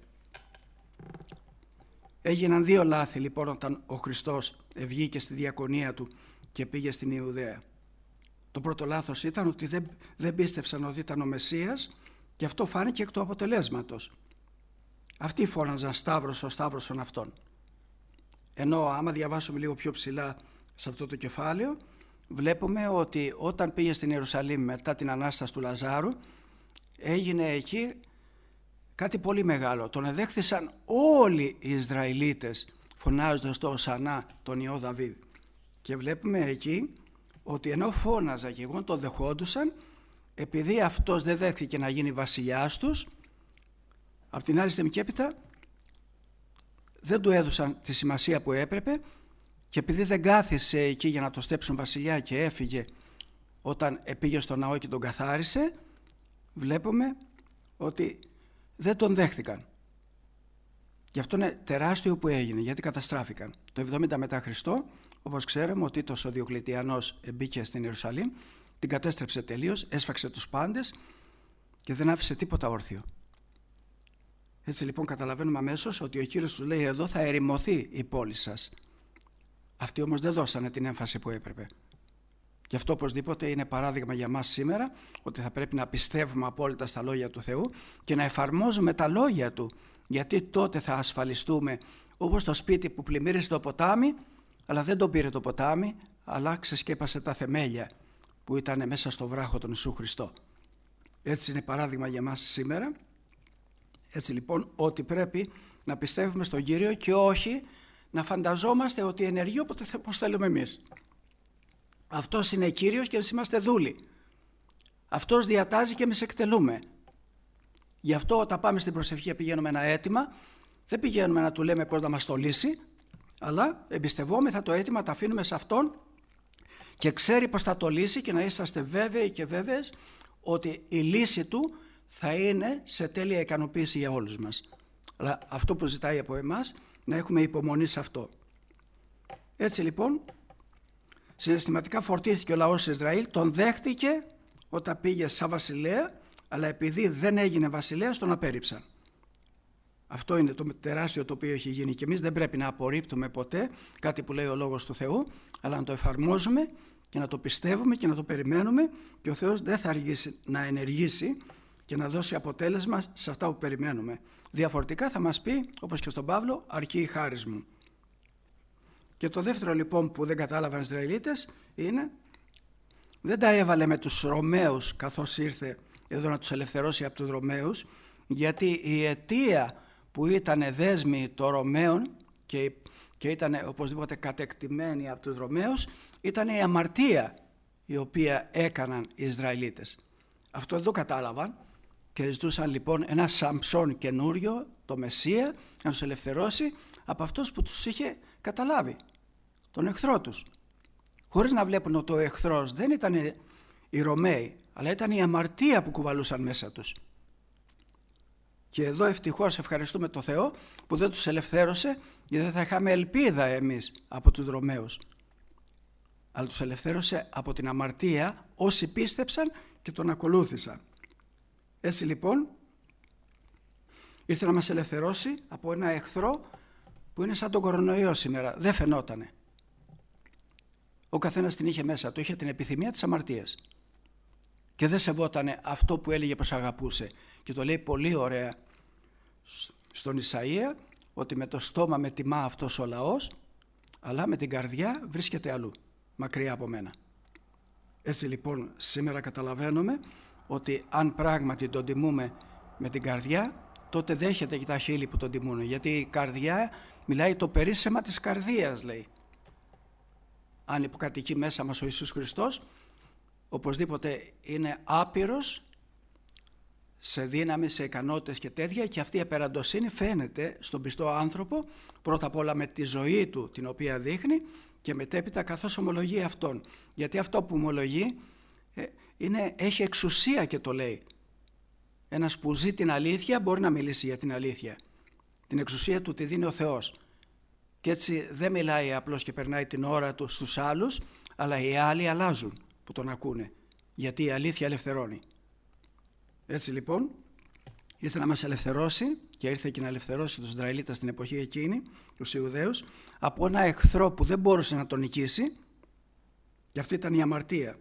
Έγιναν 2 λάθη λοιπόν όταν ο Χριστός βγήκε στη διακονία του και πήγε στην Ιουδαία. Το πρώτο λάθος ήταν ότι δεν πίστευσαν ότι ήταν ο Μεσσίας και αυτό φάνηκε εκ του αποτελέσματος. Αυτοί φώναζαν «Σταύρος, ο Σταύρωσον αυτόν». Ενώ άμα διαβάσουμε λίγο πιο ψηλά σε αυτό το κεφάλαιο, βλέπουμε ότι όταν πήγε στην Ιερουσαλήμ μετά την Ανάσταση του Λαζάρου, έγινε εκεί κάτι πολύ μεγάλο. Τον εδέχθησαν όλοι οι Ισραηλίτες φωνάζοντας το Οσανά τον Υιό Δαβίδ. Και βλέπουμε εκεί ότι ενώ φώναζα και εγώ τον δεχόντουσαν, επειδή αυτός δεν δέχθηκε να γίνει βασιλιάς τους, από την άλλη στιγμή και έπειτα δεν του έδωσαν τη σημασία που έπρεπε, και επειδή δεν κάθισε εκεί για να το στέψουν βασιλιά και έφυγε όταν πήγε στο ναό και τον καθάρισε, βλέπουμε ότι δεν τον δέχθηκαν. Γι' αυτό είναι τεράστιο που έγινε, γιατί καταστράφηκαν. Το 70 μετά Χριστό, όπως ξέρουμε, ο Τίτος ο Διοκλητιανός μπήκε στην Ιερουσαλήμ, την κατέστρεψε τελείως, έσφαξε τους πάντες και δεν άφησε τίποτα όρθιο. Έτσι λοιπόν καταλαβαίνουμε αμέσως ότι ο Κύριος του λέει, εδώ θα ερημωθεί η πόλη σας. Αυτοί όμως δεν δώσανε την έμφαση που έπρεπε. Γι' αυτό οπωσδήποτε είναι παράδειγμα για μας σήμερα ότι θα πρέπει να πιστεύουμε απόλυτα στα λόγια του Θεού και να εφαρμόζουμε τα λόγια Του, γιατί τότε θα ασφαλιστούμε, όπως το σπίτι που πλημμύρισε το ποτάμι, αλλά δεν τον πήρε το ποτάμι, αλλά ξεσκέπασε τα θεμέλια που ήταν μέσα στο βράχο τον Ιησού Χριστό. Έτσι είναι παράδειγμα για μας σήμερα. Έτσι λοιπόν ότι πρέπει να πιστεύουμε στον Κύριο και όχι να φανταζόμαστε ότι ενεργεί όπως θέλουμε εμείς. Αυτός είναι Κύριος και εμείς είμαστε δούλοι. Αυτός διατάζει και εμείς εκτελούμε. Γι' αυτό όταν πάμε στην προσευχή πηγαίνουμε ένα αίτημα, δεν πηγαίνουμε να του λέμε πώς να μας το λύσει, αλλά εμπιστευόμεθα το αίτημα, τα αφήνουμε σε Αυτόν και ξέρει πώς θα το λύσει, και να είσαστε βέβαιοι και βέβαιες ότι η λύση Του θα είναι σε τέλεια ικανοποίηση για όλους μας. Αλλά αυτό που ζητάει από εμάς, να έχουμε υπομονή σε αυτό. Έτσι λοιπόν, συναισθηματικά φορτίστηκε ο λαός της Ισραήλ, τον δέχτηκε όταν πήγε σαν βασιλέα, αλλά επειδή δεν έγινε βασιλέας τον απέρριψαν. Αυτό είναι το τεράστιο το οποίο έχει γίνει και εμείς δεν πρέπει να απορρίπτουμε ποτέ κάτι που λέει ο Λόγος του Θεού, αλλά να το εφαρμόζουμε και να το πιστεύουμε και να το περιμένουμε και ο Θεός δεν θα αργήσει να ενεργήσει και να δώσει αποτέλεσμα σε αυτά που περιμένουμε. Διαφορετικά θα μας πει, όπως και στον Παύλο, αρκεί η χάρις μου. Και το δεύτερο λοιπόν που δεν κατάλαβαν οι Ισραηλίτες είναι, δεν τα έβαλε με τους Ρωμαίους καθώς ήρθε εδώ να τους ελευθερώσει από τους Ρωμαίους, γιατί η αιτία που ήταν δέσμοι των Ρωμαίων και ήταν οπωσδήποτε κατεκτημένοι από τους Ρωμαίους ήταν η αμαρτία η οποία έκαναν οι Ισραηλίτες. Αυτό δεν το κατάλαβαν και ζητούσαν λοιπόν ένα Σαμψόν καινούριο, το Μεσσία, να τους ελευθερώσει από αυτός που τους είχε καταλάβει, τον εχθρό τους. Χωρίς να βλέπουν ότι ο εχθρός δεν ήταν οι Ρωμαίοι, αλλά ήταν η αμαρτία που κουβαλούσαν μέσα τους. Και εδώ ευτυχώς ευχαριστούμε τον Θεό που δεν τους ελευθέρωσε, γιατί δεν θα είχαμε ελπίδα εμείς από τους Ρωμαίους. Αλλά τους ελευθέρωσε από την αμαρτία όσοι πίστεψαν και τον ακολούθησαν. Έτσι λοιπόν ήρθε να μας ελευθερώσει από ένα εχθρό που είναι σαν τον κορονοϊό σήμερα. Δεν φαινότανε. Ο καθένας την είχε μέσα του, είχε την επιθυμία της αμαρτίας. Και δεν σεβότανε αυτό που έλεγε πως αγαπούσε. Και το λέει πολύ ωραία στον Ισαΐα, ότι με το στόμα με τιμά αυτός ο λαός, αλλά με την καρδιά βρίσκεται αλλού, μακριά από μένα. Έτσι λοιπόν σήμερα καταλαβαίνουμε ότι αν πράγματι τον τιμούμε με την καρδιά, τότε δέχεται και τα χείλη που τον τιμούν. Γιατί η καρδιά μιλάει το περίσσεμα της καρδίας, λέει. Αν υποκατοικεί μέσα μας ο Ιησούς Χριστός, οπωσδήποτε είναι άπειρος σε δύναμη, σε ικανότητες και τέτοια, και αυτή η απεραντοσύνη φαίνεται στον πιστό άνθρωπο πρώτα απ' όλα με τη ζωή του την οποία δείχνει και μετέπειτα καθώς ομολογεί αυτόν. Γιατί αυτό που ομολογεί έχει εξουσία και το λέει. Ένας που ζει την αλήθεια μπορεί να μιλήσει για την αλήθεια. Την εξουσία του τη δίνει ο Θεός. Και έτσι δεν μιλάει απλώς και περνάει την ώρα του στους άλλους, αλλά οι άλλοι αλλάζουν που τον ακούνε. Γιατί η αλήθεια ελευθερώνει. Έτσι λοιπόν ήρθε να μας ελευθερώσει και ήρθε και να ελευθερώσει τους Ισραηλίτες στην εποχή εκείνη, τους Ιουδαίους, από ένα εχθρό που δεν μπορούσε να τον νικήσει, και αυτή ήταν η αμαρτία.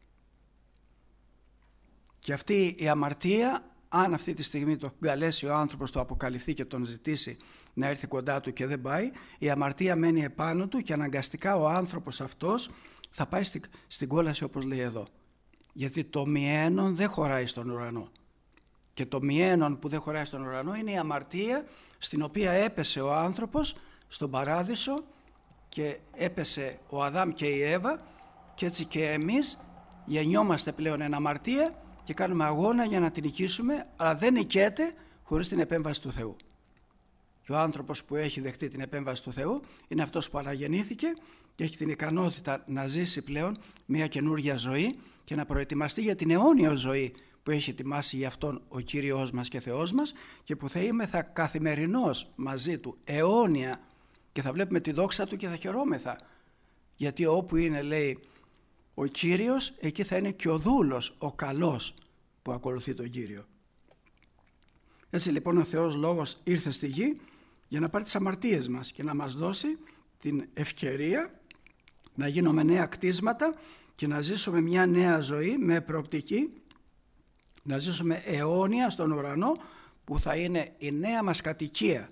Και αυτή η αμαρτία, αν αυτή τη στιγμή το καλέσει ο άνθρωπος, το αποκαλυφθεί και τον ζητήσει να έρθει κοντά του και δεν πάει, η αμαρτία μένει επάνω του και αναγκαστικά ο άνθρωπος αυτός θα πάει στην κόλαση, όπως λέει εδώ. Γιατί το μιένον δεν χωράει στον ουρανό. Και το μιένον που δεν χωράει στον ουρανό είναι η αμαρτία στην οποία έπεσε ο άνθρωπος στον παράδεισο και έπεσε ο Αδάμ και η Εύα, και έτσι και εμείς γεννιόμαστε πλέον εν αμαρτία και κάνουμε αγώνα για να την νικήσουμε, αλλά δεν νικέται χωρίς την επέμβαση του Θεού. Και ο άνθρωπος που έχει δεχτεί την επέμβαση του Θεού είναι αυτός που αναγεννήθηκε και έχει την ικανότητα να ζήσει πλέον μια καινούργια ζωή και να προετοιμαστεί για την αιώνια ζωή που έχει ετοιμάσει για αυτόν ο Κύριος μας και Θεός μας, και που θα είμεθα καθημερινώς μαζί του, αιώνια, και θα βλέπουμε τη δόξα του και θα χαιρόμεθα. Γιατί όπου είναι, λέει, ο Κύριος, εκεί θα είναι και ο δούλος, ο καλός που ακολουθεί τον Κύριο. Έτσι λοιπόν ο Θεός Λόγος ήρθε στη γη για να πάρει τις αμαρτίες μας και να μας δώσει την ευκαιρία να γίνουμε νέα κτίσματα και να ζήσουμε μια νέα ζωή με προοπτική, να ζήσουμε αιώνια στον ουρανό που θα είναι η νέα μας κατοικία.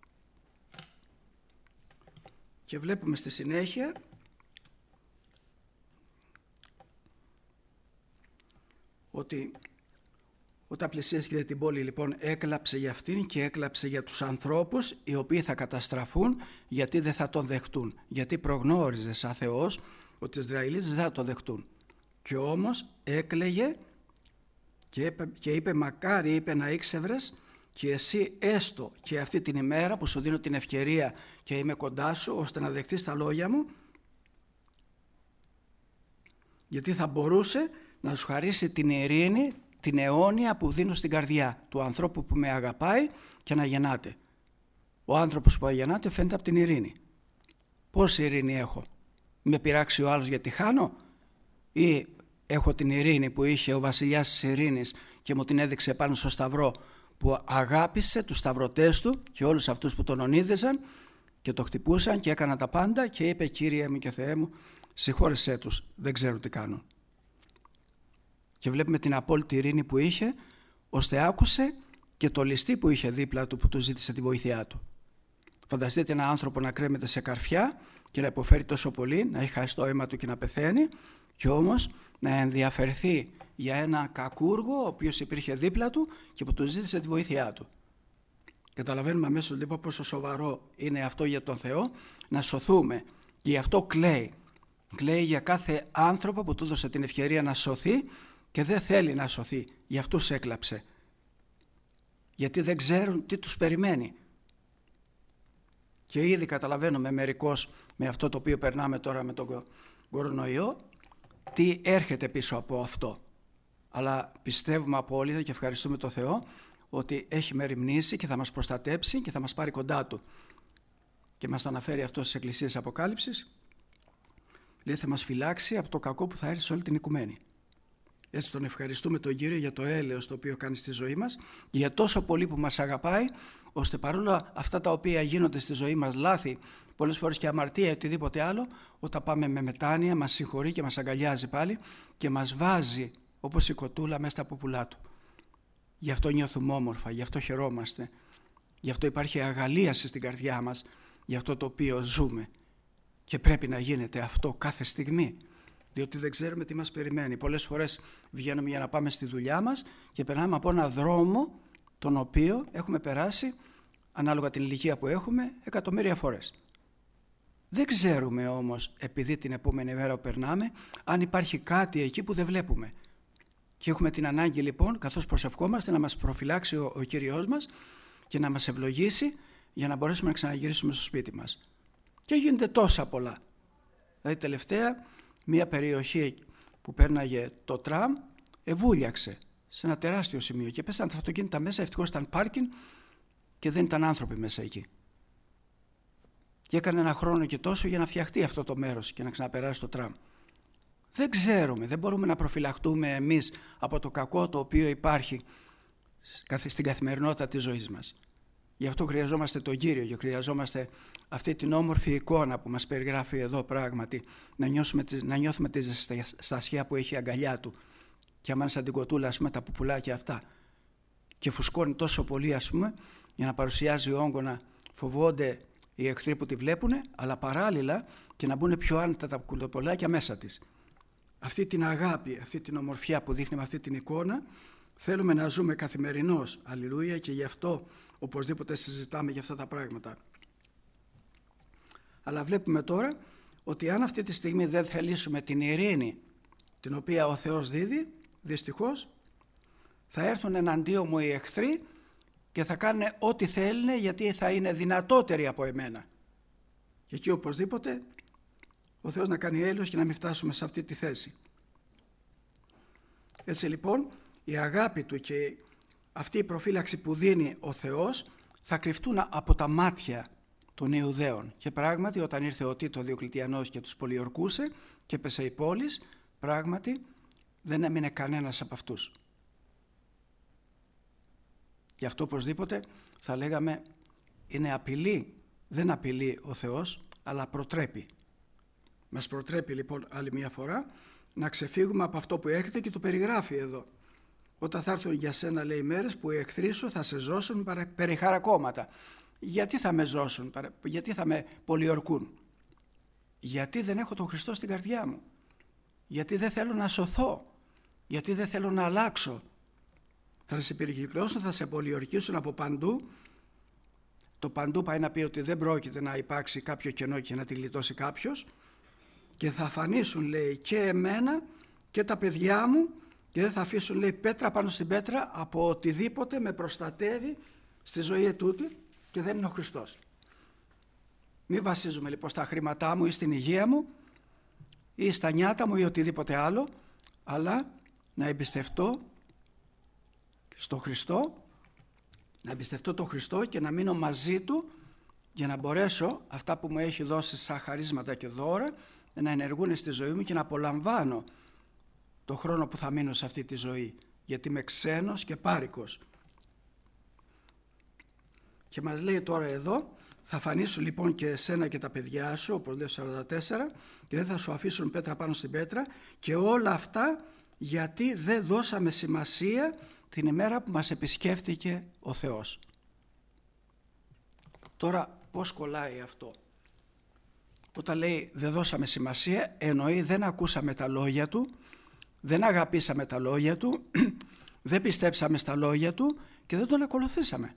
Και βλέπουμε στη συνέχεια ότι όταν πλησίασε την πόλη, λοιπόν, έκλαψε για αυτήν και έκλαψε για τους ανθρώπους οι οποίοι θα καταστραφούν, γιατί δεν θα τον δεχτούν. Γιατί προγνώριζε σαν Θεός ότι οι Ισραηλίτες δεν θα τον δεχτούν. Και όμως έκλαιγε και είπε μακάρι, είπε, να ήξευρες και εσύ έστω και αυτή την ημέρα που σου δίνω την ευκαιρία και είμαι κοντά σου ώστε να δεχτείς τα λόγια μου, γιατί θα μπορούσε να σου χαρίσει την ειρήνη, την αιώνια που δίνω στην καρδιά του ανθρώπου που με αγαπάει και να γεννάται. Ο άνθρωπος που αγεννάται φαίνεται από την ειρήνη. Πόση ειρήνη έχω? Με πειράξει ο άλλος γιατί χάνω, ή έχω την ειρήνη που είχε ο βασιλιάς της ειρήνης και μου την έδειξε πάνω στο σταυρό, που αγάπησε τους σταυρωτές του και όλους αυτούς που τον ονείδεζαν και το χτυπούσαν και έκαναν τα πάντα και είπε: Κύριε μου και Θεέ μου, συγχώρεσέ τους, δεν ξέρουν τι κάνουν. Και βλέπουμε την απόλυτη ειρήνη που είχε, ώστε άκουσε και το ληστή που είχε δίπλα του που του ζήτησε τη βοήθειά του. Φανταστείτε έναν άνθρωπο να κρέμεται σε καρφιά και να υποφέρει τόσο πολύ, να έχει χάσει το αίμα του και να πεθαίνει, και όμως να ενδιαφερθεί για ένα κακούργο ο οποίος υπήρχε δίπλα του και που του ζήτησε τη βοήθειά του. Καταλαβαίνουμε αμέσως λοιπόν πόσο σοβαρό είναι αυτό για τον Θεό, να σωθούμε. Και γι' αυτό κλαίει. Κλαίει για κάθε άνθρωπο που του έδωσε την ευκαιρία να σωθεί και δεν θέλει να σωθεί. Γι' αυτούς έκλαψε. Γιατί δεν ξέρουν τι τους περιμένει. Και ήδη καταλαβαίνουμε μερικώς με αυτό το οποίο περνάμε τώρα με τον κορονοϊό, τι έρχεται πίσω από αυτό. Αλλά πιστεύουμε απόλυτα και ευχαριστούμε τον Θεό ότι έχει μεριμνήσει και θα μας προστατέψει και θα μας πάρει κοντά Του. Και μας το αναφέρει αυτό στις εκκλησίες Αποκάλυψης. Λέει, θα μας φυλάξει από το κακό που θα έρθει σε όλη την οικουμένη. Έτσι τον ευχαριστούμε τον Κύριο για το έλεος το οποίο κάνει στη ζωή μας και για τόσο πολύ που μας αγαπάει, ώστε παρόλα αυτά τα οποία γίνονται στη ζωή μας, λάθη, πολλές φορές και αμαρτία ή οτιδήποτε άλλο, όταν πάμε με μετάνοια μας συγχωρεί και μας αγκαλιάζει πάλι και μας βάζει όπως η κοτούλα μέσα στα πουπουλά Του. Γι' αυτό νιώθουμε όμορφα, γι' αυτό χαιρόμαστε, γι' αυτό υπάρχει αγαλίαση στην καρδιά μας, για αυτό το οποίο ζούμε. Και πρέπει να γίνεται αυτό κάθε στιγμή, διότι δεν ξέρουμε τι μας περιμένει. Πολλές φορές βγαίνουμε για να πάμε στη δουλειά μας και περνάμε από ένα δρόμο τον οποίο έχουμε περάσει, ανάλογα την ηλικία που έχουμε, εκατομμύρια φορές. Δεν ξέρουμε όμως, επειδή την επόμενη μέρα που περνάμε, αν υπάρχει κάτι εκεί που δεν βλέπουμε. Και έχουμε την ανάγκη λοιπόν, καθώς προσευχόμαστε, να μας προφυλάξει ο Κύριος μας και να μας ευλογήσει για να μπορέσουμε να ξαναγυρίσουμε στο σπίτι μας. Και γίνεται τόσα πολλά. Δηλαδή τελευταία μια περιοχή που πέρναγε το τραμ βούλιαξε σε ένα τεράστιο σημείο και πέσαν τα αυτοκίνητα μέσα, ευτυχώς ήταν πάρκινγκ και δεν ήταν άνθρωποι μέσα εκεί. Και έκανε ένα χρόνο και τόσο για να φτιαχτεί αυτό το μέρος και να ξαναπεράσει το τραμ. Δεν ξέρουμε, δεν μπορούμε να προφυλαχτούμε εμείς από το κακό το οποίο υπάρχει στην καθημερινότητα της ζωής μας. Γι' αυτό χρειαζόμαστε τον Κύριο και χρειαζόμαστε αυτή την όμορφη εικόνα που μας περιγράφει εδώ πράγματι, να νιώθουμε τη ζεστασιά που έχει η αγκαλιά Του και άμα σαν την κοτούλα, ας πούμε, τα πουπουλάκια αυτά και φουσκώνει τόσο πολύ, ας πούμε, για να παρουσιάζει όγκο, να φοβόνται οι εχθροί που τη βλέπουν, αλλά παράλληλα και να μπουν πιο άνετα τα κουτοπολάκια μέσα της. Αυτή την αγάπη, αυτή την ομορφιά που δείχνει με αυτή την εικόνα θέλουμε να ζούμε καθημερινώς, αλληλούια, και γι' αυτό οπωσδήποτε συζητάμε για αυτά τα πράγματα. Αλλά βλέπουμε τώρα ότι αν αυτή τη στιγμή δεν θελήσουμε την ειρήνη την οποία ο Θεός δίδει, δυστυχώς θα έρθουν εναντίον μου οι εχθροί και θα κάνουν ό,τι θέλουν, γιατί θα είναι δυνατότεροι από εμένα. Και εκεί οπωσδήποτε ο Θεός να κάνει έλεος και να μην φτάσουμε σε αυτή τη θέση. Έτσι λοιπόν η αγάπη Του και αυτή η προφύλαξη που δίνει ο Θεός θα κρυφτούν από τα μάτια των Ιουδαίων. Και πράγματι όταν ήρθε ο Τίτο Διοκλητιανός και τους πολιορκούσε και έπεσε η πόλη, πράγματι δεν έμεινε κανένας από αυτούς. Και αυτό οπωσδήποτε θα λέγαμε είναι απειλή, δεν απειλεί ο Θεός, αλλά προτρέπει. Μας προτρέπει λοιπόν άλλη μια φορά να ξεφύγουμε από αυτό που έρχεται και το περιγράφει εδώ. Όταν θα έρθουν για σένα, λέει, μέρες που οι εχθροί σου θα σε ζώσουν περιχαρακόμματα. Γιατί θα με ζώσουν, γιατί θα με πολιορκούν? Γιατί δεν έχω τον Χριστό στην καρδιά μου. Γιατί δεν θέλω να σωθώ. Γιατί δεν θέλω να αλλάξω. Θα σε περικυκλώσουν, θα σε πολιορκήσουν από παντού. Το παντού πάει να πει ότι δεν πρόκειται να υπάρξει κάποιο κενό και να τη γλιτώσει κάποιος. Και θα αφανίσουν, λέει, και εμένα και τα παιδιά μου και δεν θα αφήσουν, λέει, πέτρα πάνω στην πέτρα από οτιδήποτε με προστατεύει στη ζωή ετούτη και δεν είναι ο Χριστός. Μην βασίζουμε λοιπόν στα χρήματά μου ή στην υγεία μου ή στα νιάτα μου ή οτιδήποτε άλλο, αλλά να εμπιστευτώ στο Χριστό, να εμπιστευτώ τον Χριστό και να μείνω μαζί Του για να μπορέσω αυτά που μου έχει δώσει σαν χαρίσματα και δώρα να ενεργούν στη ζωή μου και να απολαμβάνω το χρόνο που θα μείνω σε αυτή τη ζωή, γιατί είμαι ξένος και πάρικος. Και μας λέει τώρα εδώ, θα φανίσω λοιπόν και εσένα και τα παιδιά σου, όπως λέει 44, και δεν θα σου αφήσουν πέτρα πάνω στην πέτρα, και όλα αυτά γιατί δεν δώσαμε σημασία την ημέρα που μας επισκέφτηκε ο Θεός. Τώρα πώς κολλάει αυτό? Όταν λέει δεν δώσαμε σημασία, εννοεί δεν ακούσαμε τα λόγια του, δεν αγαπήσαμε τα λόγια του, δεν πιστέψαμε στα λόγια του και δεν τον ακολουθήσαμε.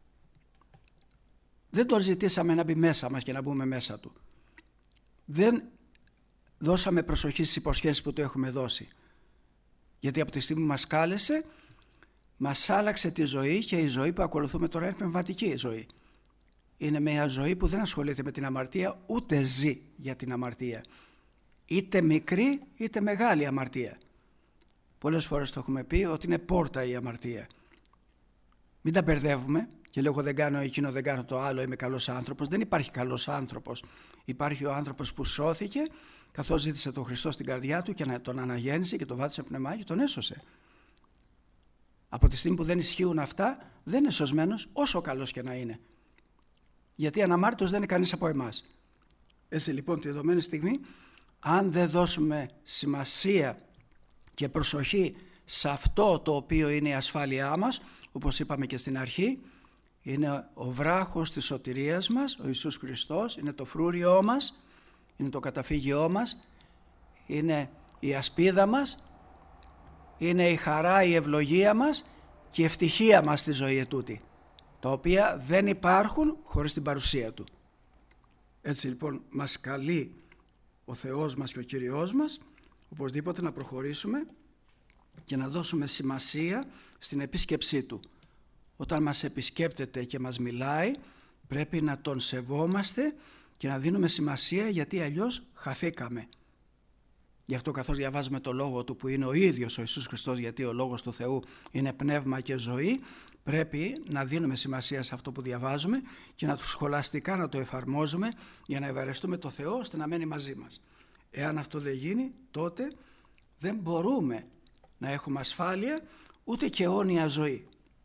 Δεν τον ζητήσαμε να μπει μέσα μας και να μπούμε μέσα του. Δεν δώσαμε προσοχή στις υποσχέσεις που του έχουμε δώσει. Γιατί από τη στιγμή που μας κάλεσε, μας άλλαξε τη ζωή, και η ζωή που ακολουθούμε τώρα είναι πνευματική ζωή. Είναι μια ζωή που δεν ασχολείται με την αμαρτία, ούτε ζει για την αμαρτία. Είτε μικρή είτε μεγάλη αμαρτία. Πολλές φορές το έχουμε πει ότι είναι πόρτα η αμαρτία. Μην τα μπερδεύουμε και λέω δεν κάνω εκείνο, δεν κάνω το άλλο, είμαι καλός άνθρωπος. Δεν υπάρχει καλός άνθρωπος. Υπάρχει ο άνθρωπος που σώθηκε καθώς ζήτησε τον Χριστό στην καρδιά του και τον αναγέννησε και τον βάθησε πνευμά και τον έσωσε. Από τη στιγμή που δεν ισχύουν αυτά, δεν είναι σωσμένος όσο καλός και να είναι. Γιατί αναμάρτητος δεν είναι κανείς από εμάς. Έτσι λοιπόν τη δεδομένη στιγμή, αν δεν δώσουμε σημασία και προσοχή σε αυτό το οποίο είναι η ασφάλειά μας, όπως είπαμε και στην αρχή, είναι ο βράχος της σωτηρίας μας, ο Ιησούς Χριστός, είναι το φρούριό μας, είναι το καταφύγιό μας, είναι η ασπίδα μας, είναι η χαρά, η ευλογία μας και η ευτυχία μας στη ζωή ετούτη, τα οποία δεν υπάρχουν χωρίς την παρουσία Του. Έτσι λοιπόν μας καλεί ο Θεός μας και ο Κύριος μας οπωσδήποτε να προχωρήσουμε και να δώσουμε σημασία στην επίσκεψή Του. Όταν μας επισκέπτεται και μας μιλάει, πρέπει να Τον σεβόμαστε και να δίνουμε σημασία, γιατί αλλιώς χαθήκαμε. Γι' αυτό καθώς διαβάζουμε το Λόγο Του που είναι ο ίδιος ο Ιησούς Χριστός, γιατί ο Λόγος του Θεού είναι πνεύμα και ζωή, πρέπει να δίνουμε σημασία σε αυτό που διαβάζουμε και να σχολαστικά να το εφαρμόζουμε για να ευαρεστούμε το Θεό ώστε να μένει μαζί μας. Εάν αυτό δεν γίνει, τότε δεν μπορούμε να έχουμε ασφάλεια ούτε και αιώνια ζωή.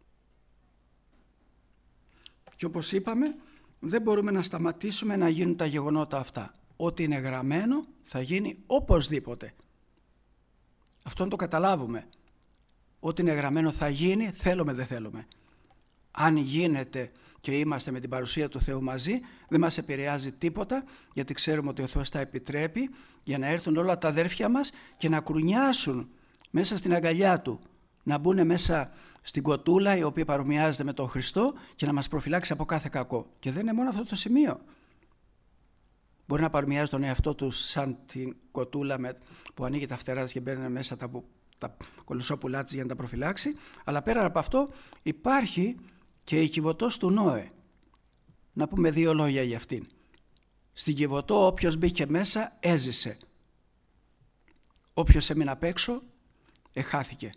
Και όπως είπαμε, δεν μπορούμε να σταματήσουμε να γίνουν τα γεγονότα αυτά. Ό,τι είναι γραμμένο θα γίνει οπωσδήποτε. Αυτό να το καταλάβουμε. Ό,τι είναι γραμμένο θα γίνει, θέλουμε δεν θέλουμε. Αν γίνεται και είμαστε με την παρουσία του Θεού μαζί, δεν μας επηρεάζει τίποτα, γιατί ξέρουμε ότι ο Θεός τα επιτρέπει για να έρθουν όλα τα αδέρφια μας και να κρουνιάσουν μέσα στην αγκαλιά Του, να μπουν μέσα στην κοτούλα η οποία παρομοιάζεται με τον Χριστό και να μας προφυλάξει από κάθε κακό. Και δεν είναι μόνο αυτό το σημείο. Μπορεί να παρομοιάζει τον εαυτό του σαν την κοτούλα που ανοίγει τα φτερά της και μπαίνουν μέσα τα κολυσόπουλά της για να τα προφυλάξει, αλλά πέρα από αυτό υπάρχει και η Κιβωτός του Νόε. Να πούμε δύο λόγια για αυτήν. Στην Κιβωτό όποιος μπήκε μέσα έζησε. Όποιος έμεινε απ' έξω εχάθηκε.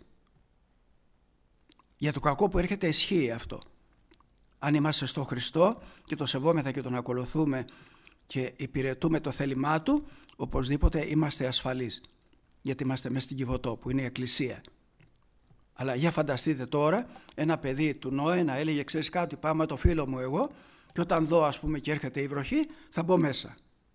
Για το κακό που έρχεται ισχύει αυτό. Αν είμαστε στο Χριστό και το σεβόμεθα και τον ακολουθούμε και υπηρετούμε το θέλημά Του, οπωσδήποτε είμαστε ασφαλείς. Γιατί είμαστε μέσα στην Κιβωτό που είναι η Εκκλησία. Αλλά για φανταστείτε τώρα ένα παιδί του Νόε να έλεγε ξέρεις κάτι, πάμε το φίλο μου εγώ και όταν δω ας πούμε και έρχεται η βροχή θα μπω μέσα.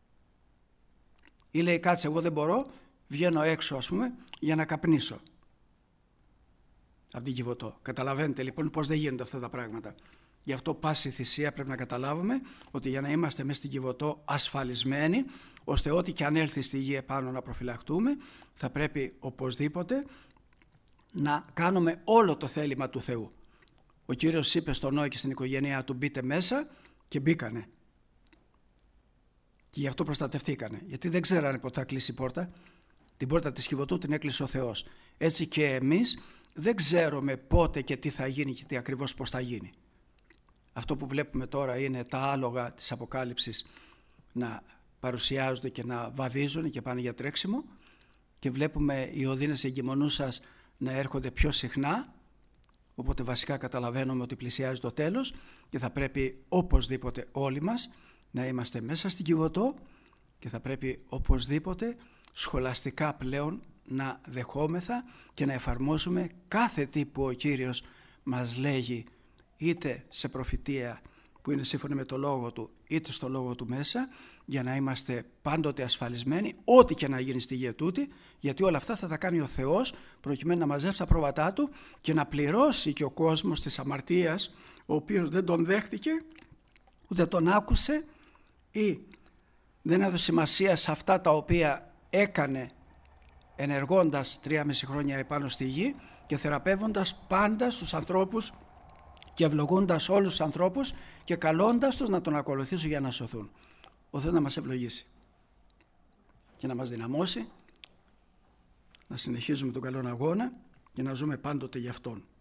Ή λέει κάτσε εγώ δεν μπορώ, βγαίνω έξω ας πούμε για να καπνίσω. Από την Κιβωτό. Καταλαβαίνετε λοιπόν πως δεν γίνονται αυτά τα πράγματα. Γι' αυτό πάση θυσία πρέπει να καταλάβουμε ότι για να είμαστε μέσα στην Κιβωτό ασφαλισμένοι, ώστε ό,τι και αν έλθει στη γη επάνω να προφυλαχτούμε, θα πρέπει οπωσδήποτε να κάνουμε όλο το θέλημα του Θεού. Ο Κύριος είπε στον Νόε και στην οικογένειά του μπείτε μέσα και μπήκανε. Και γι' αυτό προστατευτήκανε. Γιατί δεν ξέρανε πότε θα κλείσει η πόρτα. Την πόρτα της Κιβωτού την έκλεισε ο Θεός. Έτσι και εμείς δεν ξέρουμε πότε και τι θα γίνει και τι ακριβώς πώς θα γίνει. Αυτό που βλέπουμε τώρα είναι τα άλογα της Αποκάλυψης να παρουσιάζονται και να βαδίζουν και πάνε για τρέξιμο και βλέπουμε οι οδύνες εγκυμονούσας να έρχονται πιο συχνά, οπότε βασικά καταλαβαίνουμε ότι πλησιάζει το τέλος και θα πρέπει οπωσδήποτε όλοι μας να είμαστε μέσα στην Κιβωτό και θα πρέπει οπωσδήποτε σχολαστικά πλέον να δεχόμεθα και να εφαρμόσουμε κάθε τι που ο Κύριος μας λέγει, είτε σε προφητεία που είναι σύμφωνα με το λόγο του, είτε στο λόγο του μέσα, για να είμαστε πάντοτε ασφαλισμένοι, ό,τι και να γίνει στη γη τούτη, γιατί όλα αυτά θα τα κάνει ο Θεός προκειμένου να μαζέψει τα πρόβατά του και να πληρώσει και ο κόσμος της αμαρτίας, ο οποίος δεν τον δέχτηκε, ούτε τον άκουσε ή δεν έδωσε σημασία σε αυτά τα οποία έκανε ενεργώντας 3,5 χρόνια επάνω στη γη και θεραπεύοντας πάντα στους ανθρώπους και ευλογώντας όλους τους ανθρώπους και καλώντας τους να τον ακολουθήσουν για να σωθούν. Ο Θεός να μας ευλογήσει και να μας δυναμώσει να συνεχίζουμε τον καλόν αγώνα και να ζούμε πάντοτε για Αυτόν.